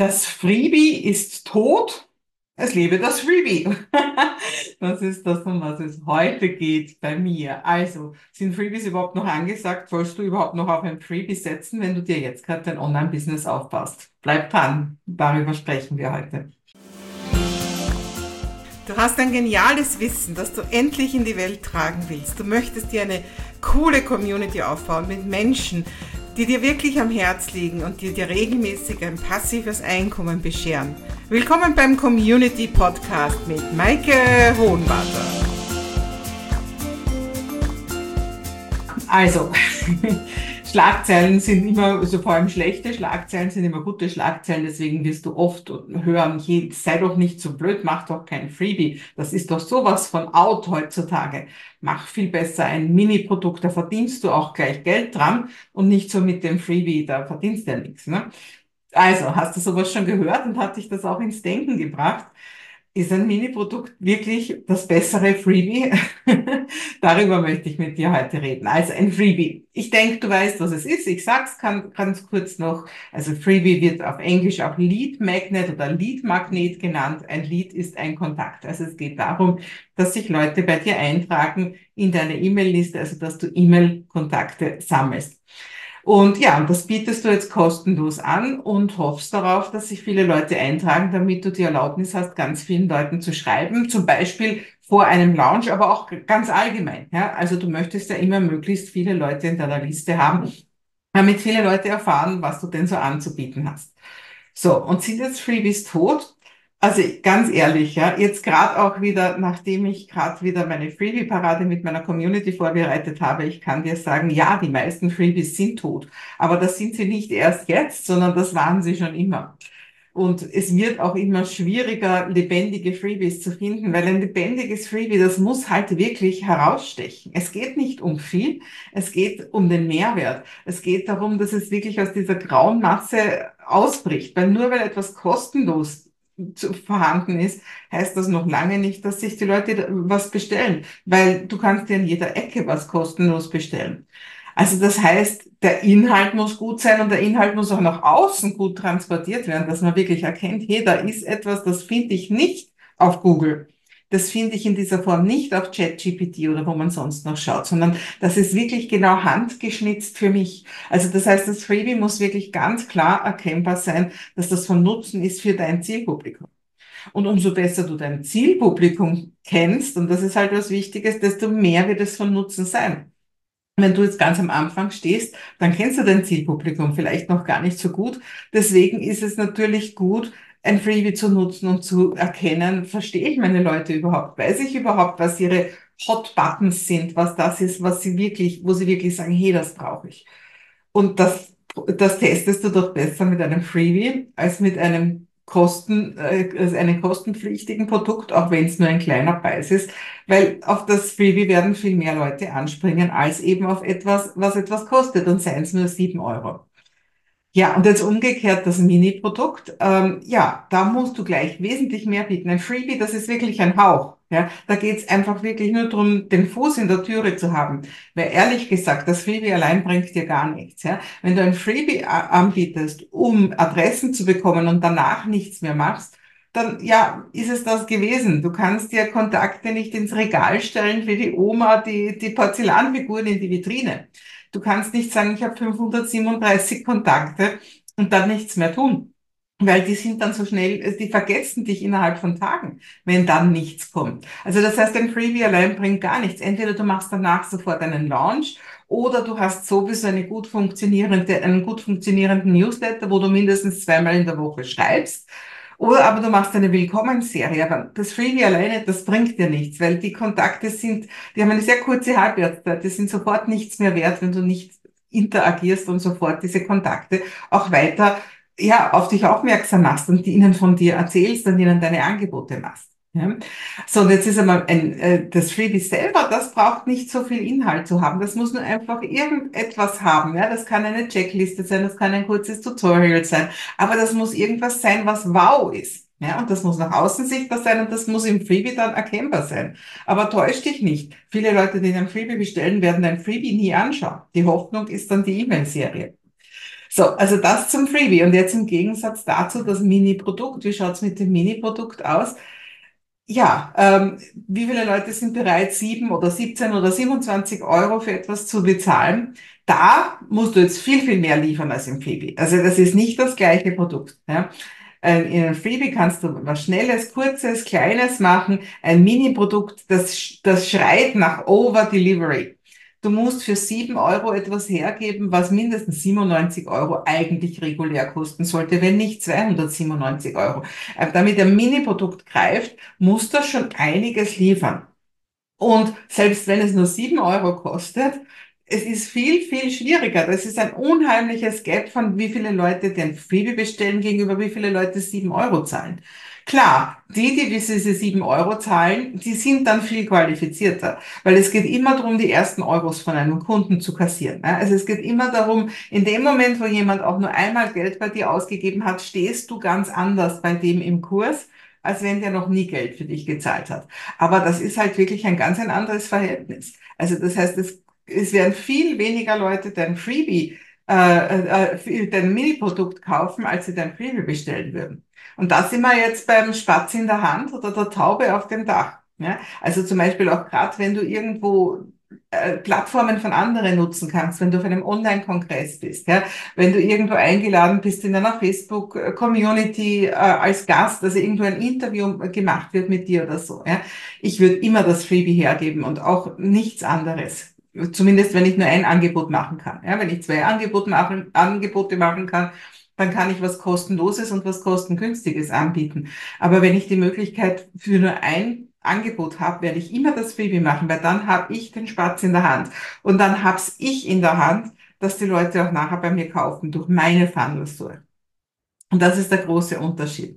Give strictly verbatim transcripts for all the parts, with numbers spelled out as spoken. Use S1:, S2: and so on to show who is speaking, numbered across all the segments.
S1: Das Freebie ist tot. Es lebe das Freebie. Das ist das, um was es heute geht bei mir. Also, sind Freebies überhaupt noch angesagt? Sollst du überhaupt noch auf ein Freebie setzen, wenn du dir jetzt gerade dein Online-Business aufbaust? Bleib dran. Darüber sprechen wir heute. Du hast ein geniales Wissen, das du endlich in die Welt tragen willst. Du möchtest dir eine coole Community aufbauen mit Menschen, die dir wirklich am Herz liegen und die dir regelmäßig ein passives Einkommen bescheren. Willkommen beim Community Podcast mit Maike Hohenwarter. Also, Schlagzeilen sind immer, also vor allem schlechte Schlagzeilen sind immer gute Schlagzeilen, deswegen wirst du oft hören, je, sei doch nicht so blöd, mach doch kein Freebie. Das ist doch sowas von out heutzutage. Mach viel besser ein Mini-Produkt, da verdienst du auch gleich Geld dran und nicht so mit dem Freebie, da verdienst du ja nichts, ne? Also, hast du sowas schon gehört und hat dich das auch ins Denken gebracht? Ist ein Mini-Produkt wirklich das bessere Freebie? Darüber möchte ich mit dir heute reden. Also ein Freebie. Ich denke, du weißt, was es ist. Ich sag's kann, ganz kurz noch. Also Freebie wird auf Englisch auch Lead Magnet oder Lead Magnet genannt. Ein Lead ist ein Kontakt. Also es geht darum, dass sich Leute bei dir eintragen in deine E-Mail-Liste, also dass du E-Mail-Kontakte sammelst. Und ja, und das bietest du jetzt kostenlos an und hoffst darauf, dass sich viele Leute eintragen, damit du die Erlaubnis hast, ganz vielen Leuten zu schreiben, zum Beispiel vor einem Launch, aber auch ganz allgemein. Ja? Also du möchtest ja immer möglichst viele Leute in deiner Liste haben, damit viele Leute erfahren, was du denn so anzubieten hast. So, und sind jetzt Freebies tot? Also ganz ehrlich, ja, jetzt gerade auch wieder, nachdem ich gerade wieder meine Freebie-Parade mit meiner Community vorbereitet habe, ich kann dir sagen, ja, die meisten Freebies sind tot. Aber das sind sie nicht erst jetzt, sondern das waren sie schon immer. Und es wird auch immer schwieriger, lebendige Freebies zu finden, weil ein lebendiges Freebie, das muss halt wirklich herausstechen. Es geht nicht um viel, es geht um den Mehrwert. Es geht darum, dass es wirklich aus dieser grauen Masse ausbricht. Weil nur weil etwas kostenlos zu, vorhanden ist, heißt das noch lange nicht, dass sich die Leute was bestellen. Weil du kannst dir in jeder Ecke was kostenlos bestellen. Also das heißt, der Inhalt muss gut sein und der Inhalt muss auch nach außen gut transportiert werden, dass man wirklich erkennt, hey, da ist etwas, das finde ich nicht auf Google. Das finde ich in dieser Form nicht auf ChatGPT oder wo man sonst noch schaut, sondern das ist wirklich genau handgeschnitzt für mich. Also das heißt, das Freebie muss wirklich ganz klar erkennbar sein, dass das von Nutzen ist für dein Zielpublikum. Und umso besser du dein Zielpublikum kennst, und das ist halt was Wichtiges, desto mehr wird es von Nutzen sein. Wenn du jetzt ganz am Anfang stehst, dann kennst du dein Zielpublikum vielleicht noch gar nicht so gut. Deswegen ist es natürlich gut, ein Freebie zu nutzen und zu erkennen, verstehe ich meine Leute überhaupt? Weiß ich überhaupt, was ihre Hot Buttons sind, was das ist, was sie wirklich, wo sie wirklich sagen, hey, das brauche ich. Und das, das testest du doch besser mit einem Freebie als mit einem Kosten, äh, also einem kostenpflichtigen Produkt, auch wenn es nur ein kleiner Preis ist, weil auf das Freebie werden viel mehr Leute anspringen als eben auf etwas, was etwas kostet, und seien es nur sieben Euro. Ja, und jetzt umgekehrt das Mini-Produkt. Ähm, ja, da musst du gleich wesentlich mehr bieten. Ein Freebie, das ist wirklich ein Hauch. Ja, da geht's einfach wirklich nur darum, den Fuß in der Türe zu haben. Weil ehrlich gesagt, das Freebie allein bringt dir gar nichts. Ja, wenn du ein Freebie a- anbietest, um Adressen zu bekommen und danach nichts mehr machst, dann ja, ist es das gewesen. Du kannst dir Kontakte nicht ins Regal stellen für die Oma, die die Porzellanfiguren in die Vitrine. Du kannst nicht sagen, ich habe fünfhundertsiebenunddreißig Kontakte und dann nichts mehr tun. Weil die sind dann so schnell, die vergessen dich innerhalb von Tagen, wenn dann nichts kommt. Also das heißt, ein Freebie allein bringt gar nichts. Entweder du machst danach sofort einen Launch oder du hast sowieso eine gut funktionierende, einen gut funktionierenden Newsletter, wo du mindestens zweimal in der Woche schreibst. Oder aber du machst eine Willkommensserie. Aber das Freebie alleine, das bringt dir nichts, weil die Kontakte sind, die haben eine sehr kurze Halbwertszeit. Die sind sofort nichts mehr wert, wenn du nicht interagierst und sofort diese Kontakte auch weiter, ja, auf dich aufmerksam machst und die ihnen von dir erzählst und ihnen deine Angebote machst. Ja. So, und jetzt ist einmal ein, äh, das Freebie selber, das braucht nicht so viel Inhalt zu haben. Das muss nur einfach irgendetwas haben. Ja, das kann eine Checkliste sein, das kann ein kurzes Tutorial sein, aber das muss irgendwas sein, was wow ist. Ja, und das muss nach außen sichtbar sein und das muss im Freebie dann erkennbar sein. Aber täusch dich nicht. Viele Leute, die ein Freebie bestellen, werden ein Freebie nie anschauen. Die Hoffnung ist dann die E-Mail-Serie. So, also das zum Freebie. Und jetzt im Gegensatz dazu das Mini-Produkt. Wie schaut's mit dem Mini-Produkt aus? Ja, ähm, wie viele Leute sind bereit, sieben oder siebzehn oder siebenundzwanzig Euro für etwas zu bezahlen? Da musst du jetzt viel, viel mehr liefern als im Freebie. Also das ist nicht das gleiche Produkt. Ja. Ähm, In einem Freebie kannst du was Schnelles, Kurzes, Kleines machen. Ein Mini-Produkt, das, sch- das schreit nach Over-Delivery. Du musst für sieben Euro etwas hergeben, was mindestens siebenundneunzig Euro eigentlich regulär kosten sollte, wenn nicht zweihundertsiebenundneunzig Euro. Äh, Damit ein Mini-Produkt greift, muss das schon einiges liefern. Und selbst wenn es nur sieben Euro kostet, es ist viel, viel schwieriger. Das ist ein unheimliches Gap von wie viele Leute den Freebie bestellen gegenüber wie viele Leute sieben Euro zahlen. Klar, die, die diese sieben Euro zahlen, die sind dann viel qualifizierter, weil es geht immer darum, die ersten Euros von einem Kunden zu kassieren. Ne? Also es geht immer darum, in dem Moment, wo jemand auch nur einmal Geld bei dir ausgegeben hat, stehst du ganz anders bei dem im Kurs, als wenn der noch nie Geld für dich gezahlt hat. Aber das ist halt wirklich ein ganz ein anderes Verhältnis. Also das heißt, es, es werden viel weniger Leute dein Freebie, äh, äh, dein Mini-Produkt kaufen, als sie dein Freebie bestellen würden. Und da sind wir jetzt beim Spatz in der Hand oder der Taube auf dem Dach. Ja? Also zum Beispiel auch gerade, wenn du irgendwo äh, Plattformen von anderen nutzen kannst, wenn du auf einem Online-Kongress bist, ja, wenn du irgendwo eingeladen bist in einer Facebook-Community äh, als Gast, also irgendwo ein Interview gemacht wird mit dir oder so, ja. Ich würde immer das Freebie hergeben und auch nichts anderes. Zumindest wenn ich nur ein Angebot machen kann. Ja, wenn ich zwei Angebot machen, Angebote machen kann, dann kann ich was Kostenloses und was Kostengünstiges anbieten. Aber wenn ich die Möglichkeit für nur ein Angebot habe, werde ich immer das Freebie machen, weil dann habe ich den Spatz in der Hand. Und dann hab's ich in der Hand, dass die Leute auch nachher bei mir kaufen durch meine Funnels durch. Und das ist der große Unterschied.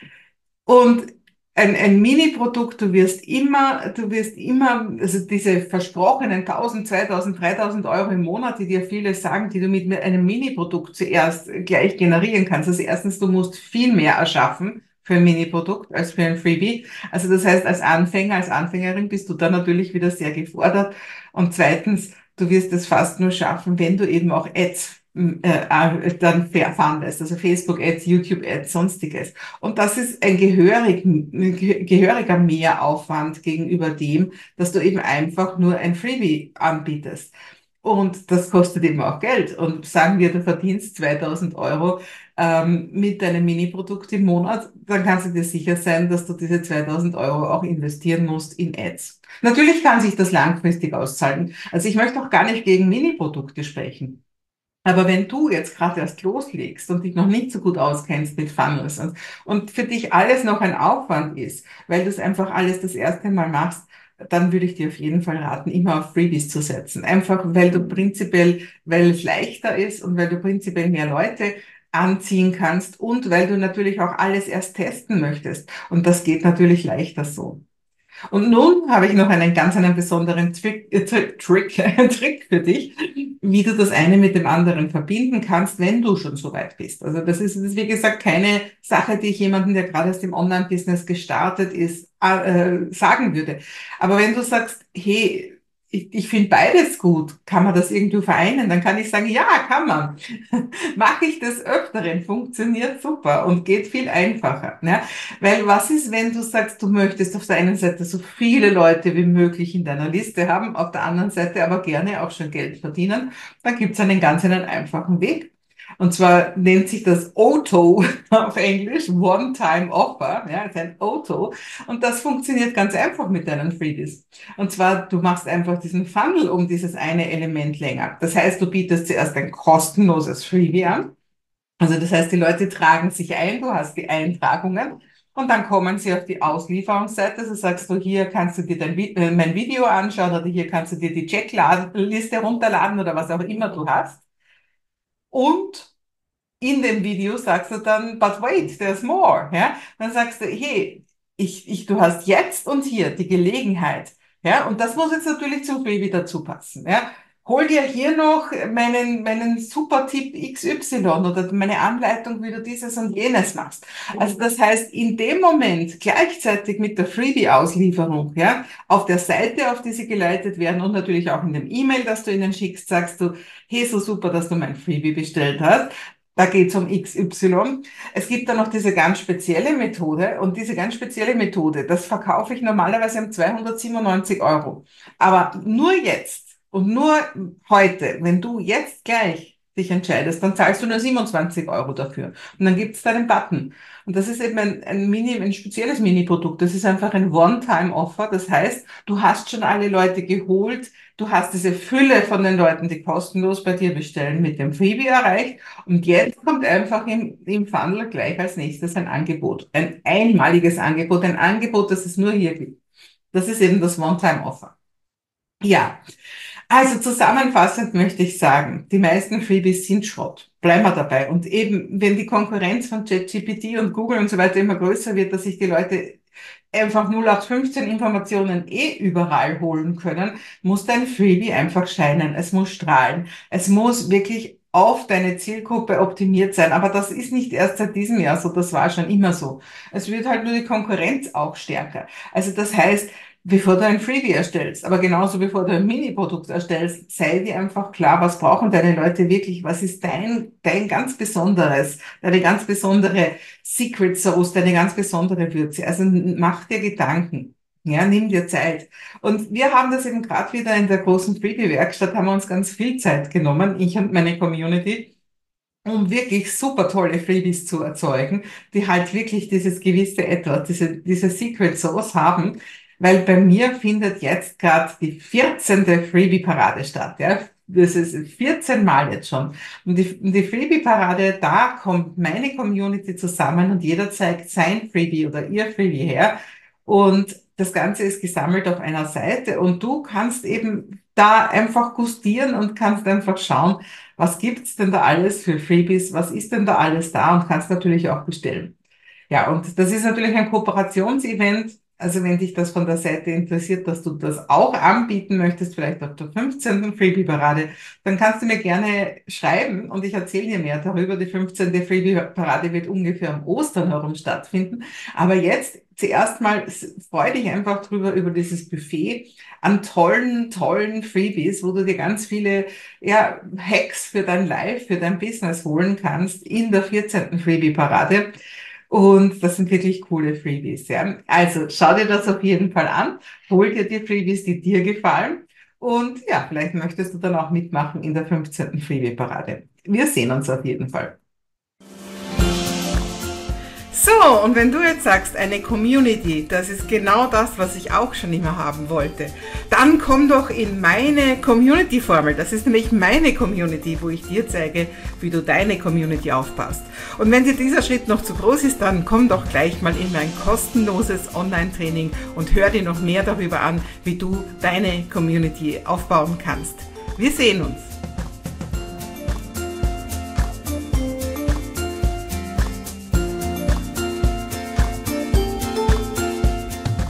S1: Und ein, ein Mini-Produkt, du wirst immer, du wirst immer, also diese versprochenen tausend, zweitausend, dreitausend Euro im Monat, die dir viele sagen, die du mit einem Mini-Produkt zuerst gleich generieren kannst. Also erstens, du musst viel mehr erschaffen für ein Mini-Produkt als für ein Freebie. Also das heißt, als Anfänger, als Anfängerin bist du da natürlich wieder sehr gefordert. Und zweitens, du wirst es fast nur schaffen, wenn du eben auch Ads äh, dann fahren lässt, also Facebook-Ads, YouTube-Ads, sonstiges. Und das ist ein gehörig, gehöriger Mehraufwand gegenüber dem, dass du eben einfach nur ein Freebie anbietest. Und das kostet eben auch Geld. Und sagen wir, du verdienst zweitausend Euro ähm, mit deinem Mini-Produkt im Monat, dann kannst du dir sicher sein, dass du diese zweitausend Euro auch investieren musst in Ads. Natürlich kann sich das langfristig auszahlen. Also ich möchte auch gar nicht gegen Mini-Produkte sprechen. Aber wenn du jetzt gerade erst loslegst und dich noch nicht so gut auskennst mit Funnels und, und für dich alles noch ein Aufwand ist, weil du es einfach alles das erste Mal machst, dann würde ich dir auf jeden Fall raten, immer auf Freebies zu setzen. Einfach weil du prinzipiell, weil es leichter ist und weil du prinzipiell mehr Leute anziehen kannst und weil du natürlich auch alles erst testen möchtest. Und das geht natürlich leichter so. Und nun habe ich noch einen ganz einen besonderen Trick, äh, Tri- Trick, Trick für dich, wie du das eine mit dem anderen verbinden kannst, wenn du schon so weit bist. Also das ist, das ist wie gesagt keine Sache, die ich jemandem, der gerade aus dem Online-Business gestartet ist, äh, sagen würde. Aber wenn du sagst, hey, ich, ich finde beides gut, kann man das irgendwie vereinen? Dann kann ich sagen, ja, kann man. Mache ich des Öfteren, funktioniert super und geht viel einfacher. Ne? Weil was ist, wenn du sagst, du möchtest auf der einen Seite so viele Leute wie möglich in deiner Liste haben, auf der anderen Seite aber gerne auch schon Geld verdienen, dann gibt es einen ganz einen einfachen Weg. Und zwar nennt sich das O T O auf Englisch, One-Time-Offer, ja, ist ein O T O. Und das funktioniert ganz einfach mit deinen Freebies. Und zwar, du machst einfach diesen Funnel um dieses eine Element länger. Das heißt, du bietest zuerst ein kostenloses Freebie an. Also das heißt, die Leute tragen sich ein, du hast die Eintragungen und dann kommen sie auf die Auslieferungsseite. So sagst du, hier kannst du dir dein, Vi- äh, mein Video anschauen oder hier kannst du dir die Checkliste runterladen oder was auch immer du hast. Und in dem Video sagst du dann, but wait, there's more. Ja? Dann sagst du, hey, ich, ich, du hast jetzt und hier die Gelegenheit. Ja? Und das muss jetzt natürlich zum Freebie dazu passen. Ja? hol dir hier noch meinen, meinen super Tipp X Y oder meine Anleitung, wie du dieses und jenes machst. Also das heißt, in dem Moment gleichzeitig mit der Freebie-Auslieferung, ja, auf der Seite, auf die sie geleitet werden und natürlich auch in dem E-Mail, das du ihnen schickst, sagst du, hey, so super, dass du mein Freebie bestellt hast. Da geht's um X Y. Es gibt dann noch diese ganz spezielle Methode und diese ganz spezielle Methode, das verkaufe ich normalerweise um zweihundertsiebenundneunzig Euro. Aber nur jetzt und nur heute, wenn du jetzt gleich dich entscheidest, dann zahlst du nur siebenundzwanzig Euro dafür. Und dann gibt's da einen Button. Und das ist eben ein, ein Mini, ein spezielles Mini-Produkt. Das ist einfach ein One-Time-Offer. Das heißt, du hast schon alle Leute geholt. Du hast diese Fülle von den Leuten, die kostenlos bei dir bestellen, mit dem Freebie erreicht. Und jetzt kommt einfach im, im Funnel gleich als nächstes ein Angebot. Ein einmaliges Angebot. Ein Angebot, das es nur hier gibt. Das ist eben das One-Time-Offer. Ja. Also zusammenfassend möchte ich sagen, die meisten Freebies sind Schrott. Bleiben wir dabei. Und eben, wenn die Konkurrenz von ChatGPT und Google und so weiter immer größer wird, dass sich die Leute einfach null acht fünfzehn Informationen eh überall holen können, muss dein Freebie einfach scheinen. Es muss strahlen. Es muss wirklich auf deine Zielgruppe optimiert sein. Aber das ist nicht erst seit diesem Jahr so, das war schon immer so. Es wird halt nur die Konkurrenz auch stärker. Also das heißt, bevor du ein Freebie erstellst, aber genauso bevor du ein Mini-Produkt erstellst, sei dir einfach klar, was brauchen deine Leute wirklich, was ist dein, dein ganz besonderes, deine ganz besondere Secret Sauce, deine ganz besondere Würze. Also mach dir Gedanken. Ja, nimm dir Zeit. Und wir haben das eben gerade wieder in der großen Freebie-Werkstatt, haben wir uns ganz viel Zeit genommen, ich und meine Community, um wirklich super tolle Freebies zu erzeugen, die halt wirklich dieses gewisse Etwas, diese, diese Secret Sauce haben. Weil bei mir findet jetzt gerade die vierzehnte Freebie-Parade statt. Ja? Das ist vierzehn Mal jetzt schon. Und die, die Freebie-Parade, da kommt meine Community zusammen und jeder zeigt sein Freebie oder ihr Freebie her. Und das Ganze ist gesammelt auf einer Seite und du kannst eben da einfach gustieren und kannst einfach schauen, was gibt's denn da alles für Freebies, was ist denn da alles da und kannst natürlich auch bestellen. Ja, und das ist natürlich ein Kooperationsevent. Also wenn dich das von der Seite interessiert, dass du das auch anbieten möchtest, vielleicht auf der fünfzehnten Freebie-Parade, dann kannst du mir gerne schreiben und ich erzähle dir mehr darüber. Die fünfzehnte Freebie-Parade wird ungefähr um Ostern herum stattfinden. Aber jetzt zuerst mal freu dich einfach drüber, über dieses Buffet an tollen, tollen Freebies, wo du dir ganz viele ja, Hacks für dein Life, für dein Business holen kannst in der vierzehnten Freebie-Parade. Und das sind wirklich coole Freebies, ja. Also schau dir das auf jeden Fall an, hol dir die Freebies, die dir gefallen. Und ja, vielleicht möchtest du dann auch mitmachen in der fünfzehnten Freebie-Parade. Wir sehen uns auf jeden Fall. So, und wenn du jetzt sagst, eine Community, das ist genau das, was ich auch schon immer haben wollte, dann komm doch in meine Community-Formel. Das ist nämlich meine Community, wo ich dir zeige, wie du deine Community aufbaust. Und wenn dir dieser Schritt noch zu groß ist, dann komm doch gleich mal in mein kostenloses Online-Training und hör dir noch mehr darüber an, wie du deine Community aufbauen kannst. Wir sehen uns.